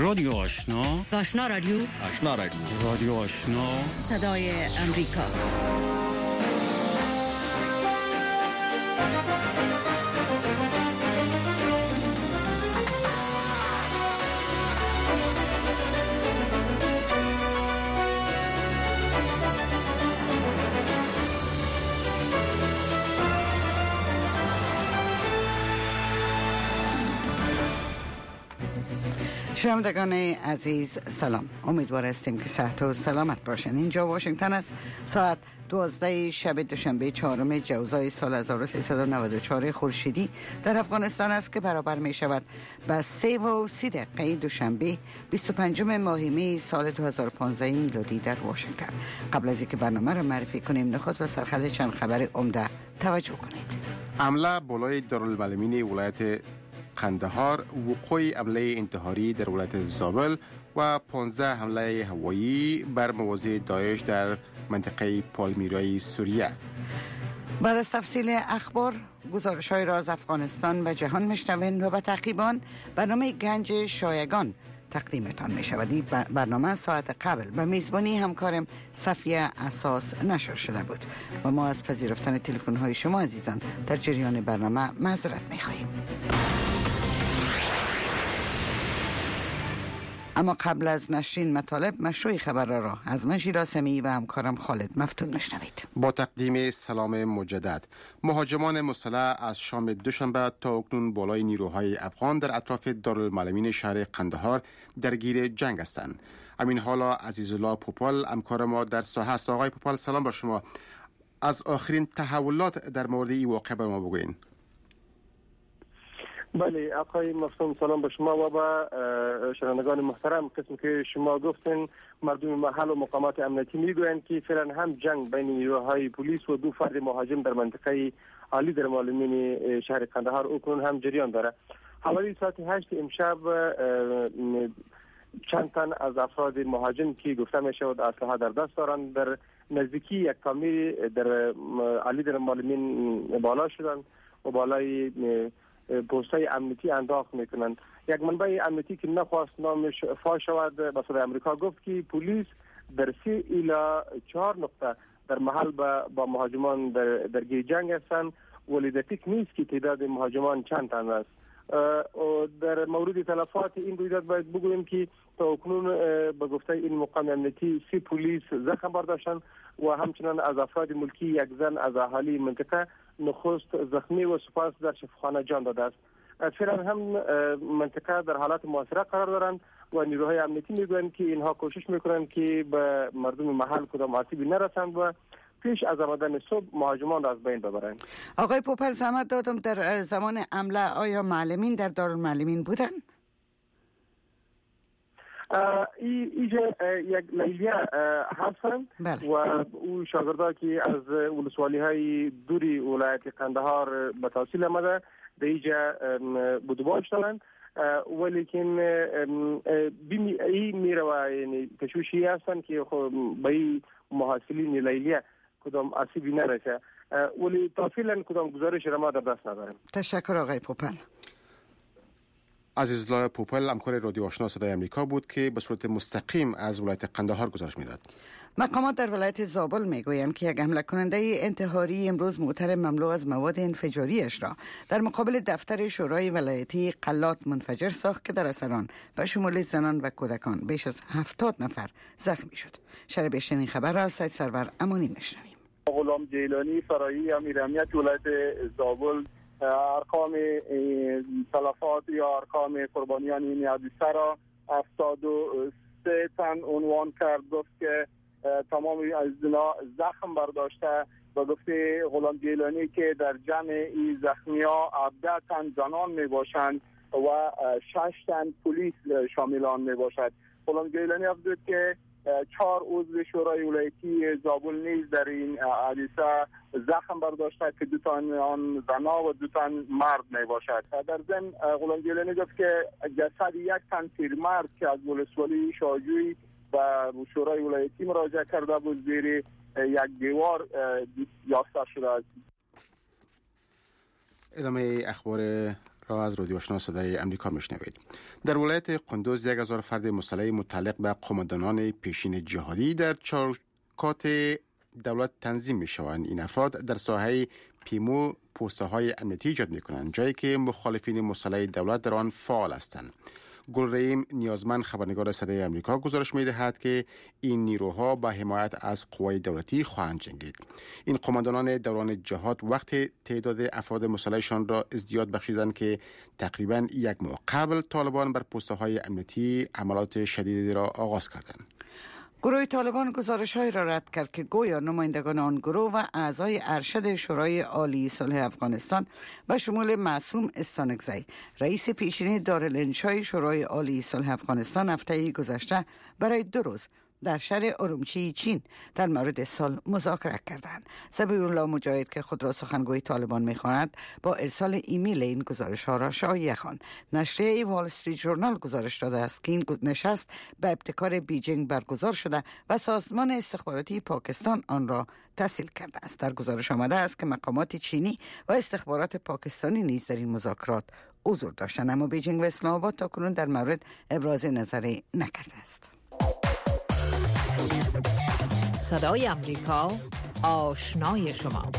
رادیو آشنا. آشنا رادیو. آشنا رادیو. رادیو آشنا. صدای امریکا. شنوندگان عزیز سلام، امیدوار هستیم که صحت و سلامت باشین. اینجا واشنگتن است. ساعت 12 شب دوشنبه 4 جوزای سال 1394 خورشیدی در افغانستان است که برابر می شود با 3:30 دوشنبه 25 ماه می سال 2015 میلادی در واشنگتن. قبل از اینکه برنامه را معرفی کنیم نخست به سرخط چند خبر عمده توجه کنید. حمله بالای دارالمعلمین ولایت قندهار، وقوع حمله انتحاری در ولایت زابل و 15 حمله هوایی بر مواضع داعش در منطقه پالمیرای سوریه. بعد از تفصیل اخبار گزارش‌های را از افغانستان و جهان میشنوین و به تعقیبان برنامه گنج شایگان تقدیمتان می شود. این برنامه ساعت قبل به میزبانی همکارم صفیه اساس نشر شده بود و ما از پذیرفتن تلفن های شما عزیزان در جریان برنامه معذرت می خواهیم. اما قبل از نشرین مطالب مشروع خبر را از من شیرا سمیعی و همکارم خالد مفتون میشنوید. با تقدیم سلام مجدد. مهاجمان مسلح از شام دوشنبه تا اکنون بالای نیروهای افغان در اطراف دارالمعلمین شهر قندهار درگیر جنگ هستند. امین حالا عزیزالله پوپال همکار ما در ساحه است. آقای پوپال سلام بر شما. از آخرین تحولات در مورد این واقعه به ما بگوین. بله آقای مفتون سلام به شما و به شنوندگان محترم. قسم که شما گفتین مردم محل و مقامات امنیتی میگویند که فعلا هم جنگ بین نیروهای پلیس و دو فرد مهاجم در منطقه عالی در معلمین شهر قندهار اکنون هم جریان داره. حوالی ساعت 8 امشب چند تن از افراد مهاجم که گفته می شود اسلحه در دست دارند در نزدیکی یک کامی در عالی در معلمین بالا شدند و بالای پست‌های امنیتی انداخت میکنند. یک منبع امنیتی که نخواست نامش فاش شود به صدای امریکا گفت که پلیس در 3 الی 4 نقطه در محل با مهاجمان درگیر جنگ هستند ولی دقیق نیست که تعداد مهاجمان چند تن است. در مورد تلفات این رویداد باید بگوییم که تا اکنون به گفته این مقام امنیتی 3 پلیس زخم برداشتند و همچنان از افراد ملکی یک زن از اهالی منطقه نخست زخمی و سپس در شفاخانه جان داده است. فعلا هم منطقه در حالت محاصره قرار دارند و نیروهای امنیتی میگویند که اینها کوشش میکنند که به مردم محل کدام آسیبی نرسند و پیش از آمدن صبح مهاجمان را از بین ببرند. آقای پوپل زحمت دادم در زمان حمله آیا معلمین در دارالمعلمین بودن؟ اینجا یک لیلیه هستند و او شاگردا که از ولسوالی های دوری ولایت قندهار به تحصیل آمده در اینجا بودباش دارند ولیکن این میروه یعنی تشویشی هستند که به این محصلین لیلیه کدام آسیبی نرسه ولی تا فعلا کدام گزارش را ما در دست نداریم. تشکر آقای پوپل. عزیزالله پوپل همکار رادیو آشنا صدای امریکا بود که به صورت مستقیم از ولایت قندهار گزارش میداد. مقامات در ولایت زابل میگویند که یک حمله کننده انتحاری امروز موتر مملو از مواد انفجاریش را در مقابل دفتر شورای ولایتی قلات منفجر ساخت که در اثر آن به شمول زنان و کودکان بیش از 70 نفر زخمی شد. شرح بیشتر این خبر را از سید سرور امانی میشنویم. غلام جیلانی فرایی امیر امنیت ولایت زابل ارقام تلفات یا ارقام قربانیان این حادثه را 73 تن عنوان کرد. گفت که تمام از اینا زخم برداشته و گفته غلام جیلانی که در جمع این زخمی ها 17 تن زنان می باشند و 6 تن پلیس شامل آن می باشد. غلام جیلانی افزود که 4 عضو شورای ولایتی زابل نیز در این حادثه زخم برداشته که 2 تن آن زنا و 2 تن مرد می باشد. در ضمن غلام جیلانی گفت که جسد 1 تن پیرمرد که از ولسوالی شاهجوی و شورای ولایتی مراجعه کرده بود زیر یک دیوار یافته شده است. ادامه اخبار را از رادیو آشنا صدای امریکا میشنوید. در ولایت قندوز 1000 فرد مسلح متعلق به قماندانان پیشین جهادی در چارکات دولت تنظیم میشوند. این افراد در ساحه پیمو پوسته های امنیتی ایجاد میکنند، جایی که مخالفین مسلح دولت در آن فعال هستند. گلرحیم نیازمند خبرنگار صدای امریکا گزارش می‌دهد که این نیروها با حمایت از قوای دولتی خواهند جنگید. این قماندانان دوران جهاد وقت تعداد افراد مسلحشان را ازدیاد بخشیدند که تقریباً یک ماه قبل طالبان بر پست‌های امنیتی عملات شدیدی را آغاز کردند. گروه طالبان گزارش‌هایی را رد کرد که گویا نمایندگان آن گروه و اعضای ارشد شورای عالی صلح افغانستان به شمول معصوم استانکزی، رئیس پیشین دارالانشای شورای عالی صلح افغانستان، هفته گذشته برای 2 روز در شهر ارومچی چین در مورد صلح مذاکره کردند. ذبیح الله مجاهد که خود را سخنگوی طالبان می‌خواند با ارسال ایمیل این گزارش‌ها را شایعه خواند. نشریه وال استریت ژورنال گزارش داده است که این نشست به ابتکار بیجینگ برگزار شده و سازمان استخباراتی پاکستان آن را تسهیل کرده است. در گزارش آمده است که مقامات چینی و استخبارات پاکستانی نیز در این مذاکرات حضور داشتند، اما بیجینگ و اسلام آباد تاکنون در مورد ابراز نظری نکرده است. صدای امریکا، آشنای شما.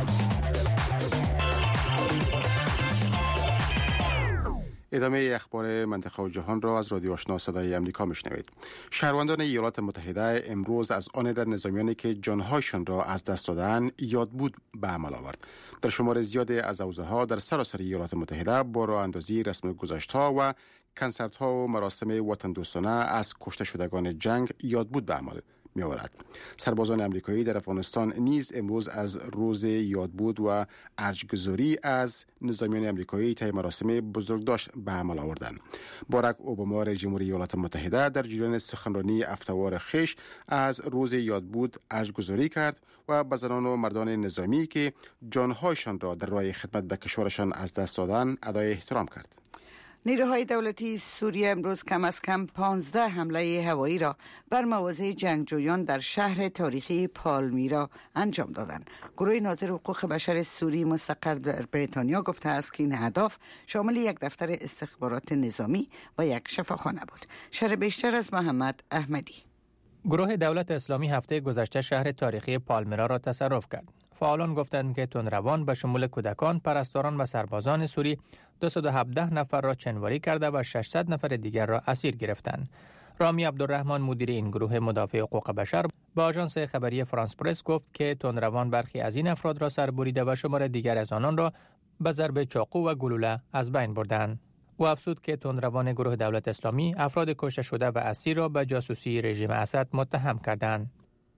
ادامه اخبار منطقه و جهان را از رادیو آشنا صدای امریکا میشنوید. شهروندان ایالات متحده امروز از آن در نظامیانی که جانهایشان را از دست دادند یاد بود به عمل آورد. در شمار زیادی از حوزه‌ها در سراسر ایالات متحده با راه اندازی رسم گذشته‌ها و کنسرت‌ها و مراسم وطن دوستانه از کشته شدگان جنگ یاد بود به عمل می آورد. سربازان امریکایی در افغانستان نیز امروز از روز یادبود و ارجگذاری از نظامیان امریکایی طی مراسم بزرگداشت به عمل آوردند. باراک اوباما رئیس جمهوری ایالات متحده در جریان سخنرانی هفته‌وار خویش از روز یادبود ارجگذاری کرد و به زنان و مردان نظامی که جانهایشان را در راه خدمت به کشورشان از دست دادند ادای احترام کرد. نیروهای دولتی سوریه امروز کم از کم 15 حمله هوایی را بر مواضع جنگجویان در شهر تاریخی پالمیرا انجام دادند. گروه ناظر حقوق بشر سوری مستقر در بریتانیا گفته است که این اهداف شامل یک دفتر استخبارات نظامی و یک شفاخانه بود. شرح بیشتر از محمد احمدی. گروه دولت اسلامی هفته گذشته شهر تاریخی پالمیرا را تصرف کرد. فعالان گفتند که تندروان به شمول کودکان، پرستاران و سربازان سوری 217 نفر را چنواری کرده و 600 نفر دیگر را اسیر گرفتند. رامی عبدالرحمن مدیر این گروه مدافع حقوق بشر با آژانس خبری فرانس پرس گفت که تندروان برخی از این افراد را سر بریده و شمار دیگر از آنان را به ضرب چاقو و گلوله از بین بردند. او افزود که تندروان گروه دولت اسلامی افراد کشته شده و اسیر را به جاسوسی رژیم اسد متهم کردند.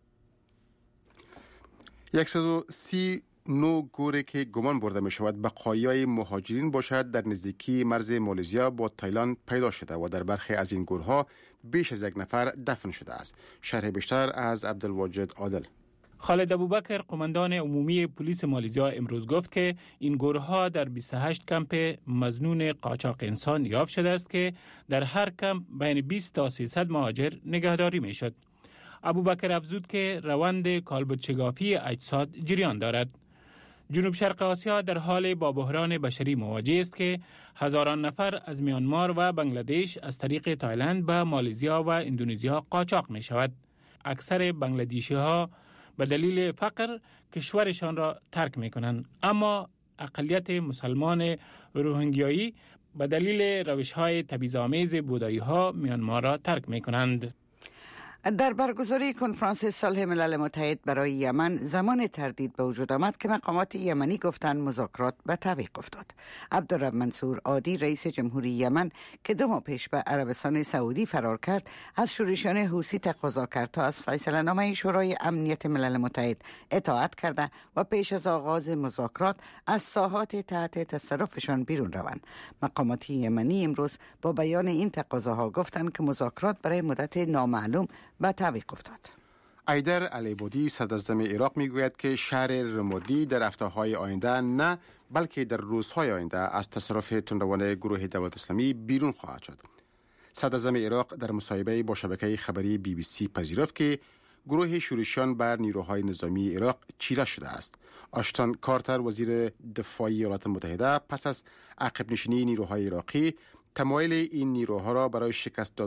139 گوره که گمان برده می شود بقایای مهاجرین باشد در نزدیکی مرز مالزیا با تایلند پیدا شده و در برخی از این گورها بیش از 1 نفر دفن شده است. شرح بیشتر از عبدالواجد عادل. خالد ابوبکر قماندان عمومی پلیس مالزیا امروز گفت که این گورها در 28 کمپ مظنون قاچاق انسان یافت شده است که در هر کمپ بین 20 تا 300 مهاجر نگهداری می شد. ابوبکر افزود که روند کالبدشگافی اجساد جریان دارد. جنوب شرق آسیا در حال با بحران بشری مواجه است که هزاران نفر از میانمار و بنگلادش از طریق تایلند به مالزیا و اندونزیا قاچاق می شود. اکثر بنگلادشی ها به دلیل فقر کشورشان را ترک می کنند، اما اقلیت مسلمان روهینگیایی به دلیل روش‌های تبعیض‌آمیز بودایی ها میانمار را ترک می کنند. در برگزاری کنفرانس صلح ملل متحد برای یمن زمان تردید به وجود آمد که مقامات یمنی گفتند مذاکرات به تعویق افتاد. عبدالرب منصور عادی رئیس جمهوری یمن که 2 ماه پیش به عربستان سعودی فرار کرد از شورشیان حوثی تقاضا کرد تا از فیصله نامه شورای امنیت ملل متحد اطاعت کرده و پیش از آغاز مذاکرات از ساحات تحت تصرفشان بیرون روند. مقامات یمنی امروز با بیان این تقاضاها گفتند که مذاکرات برای مدت نامعلوم به تعویق افتاد. ایدر علیبودی صدراعظم عراق میگوید که شهر رمادی در هفته‌های آینده نه بلکه در روزهای آینده از تصرف تندروان گروه دولت اسلامی بیرون خواهد شد. صدراعظم عراق در مصاحبه با شبکه خبری BBC پذیرفت که گروه شورشیان بر نیروهای نظامی عراق چیره شده است. آشتون کارتر وزیر دفاعی ایالات متحده پس از عقب نشینی نیروهای عراقی تمایل این نیروها را برای شکست